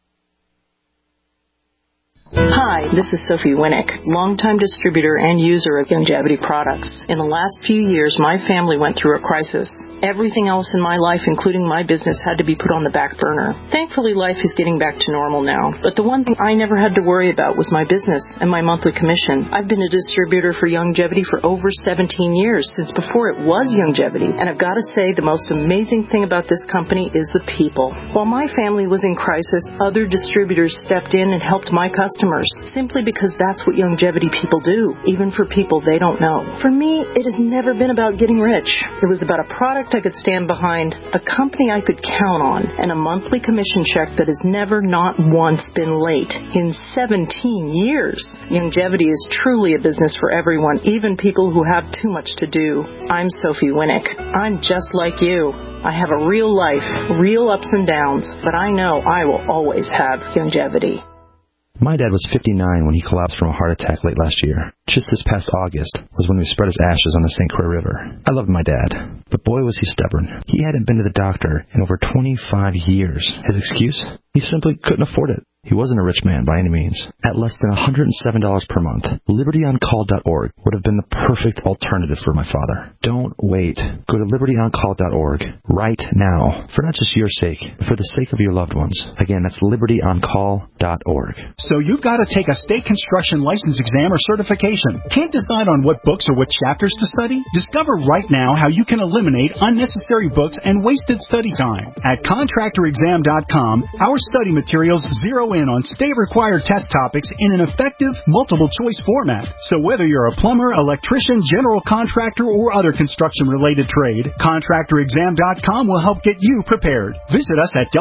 Hi, this is Sophie Winnick, longtime distributor and user of Youngevity products. In the last few years, my family went through a crisis. Everything else in my life, including my business, had to be put on the back burner. Thankfully, life is getting back to normal now. But the one thing I never had to worry about was my business and my monthly commission. I've been a distributor for Youngevity for over 17 years, since before it was Youngevity. And I've got to say, the most amazing thing about this company is the people. While my family was in crisis, other distributors stepped in and helped my customers, simply because that's what Youngevity people do, even for people they don't know. For me, it has never been about getting rich. It was about a product I could stand behind, a company I could count on, and a monthly commission check that has never, not once, been late in 17 years. Youngevity is truly a business for everyone, even people who have too much to do. I'm Sophie Winnick. I'm just like you. I have a real life, real ups and downs, but I know I will always have Youngevity. My dad was 59 when he collapsed from a heart attack late last year. Just this past August was when we spread his ashes on the St. Croix River. I loved my dad, but boy was he stubborn. He hadn't been to the doctor in over 25 years. His excuse? He simply couldn't afford it. He wasn't a rich man by any means. At less than $107 per month, LibertyOnCall.org would have been the perfect alternative for my father. Don't wait. Go to LibertyOnCall.org right now, for not just your sake, but for the sake of your loved ones. Again, that's LibertyOnCall.org. So you've got to take a state construction license exam or certification. Can't decide on what books or what chapters to study? Discover right now how you can eliminate unnecessary books and wasted study time. At ContractorExam.com, our study materials zero in on state-required test topics in an effective, multiple-choice format. So whether you're a plumber, electrician, general contractor, or other construction-related trade, ContractorExam.com will help get you prepared. Visit us at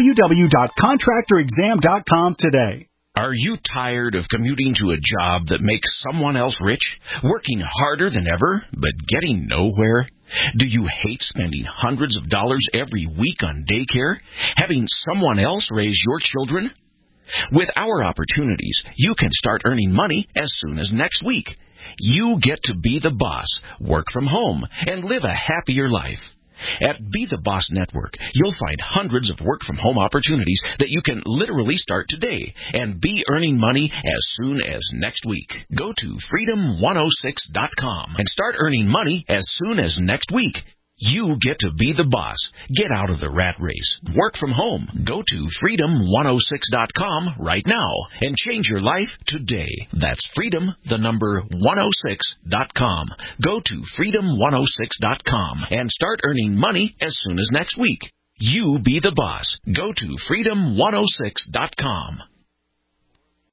www.contractorexam.com today. Are you tired of commuting to a job that makes someone else rich, working harder than ever, but getting nowhere? Do you hate spending hundreds of dollars every week on daycare, having someone else raise your children? With our opportunities, you can start earning money as soon as next week. You get to be the boss, work from home, and live a happier life. At Be the Boss Network, you'll find hundreds of work-from-home opportunities that you can literally start today and be earning money as soon as next week. Go to freedom106.com and start earning money as soon as next week. You get to be the boss. Get out of the rat race. Work from home. Go to freedom106.com right now and change your life today. That's freedom106.com. Go to freedom106.com and start earning money as soon as next week. You be the boss. Go to freedom106.com.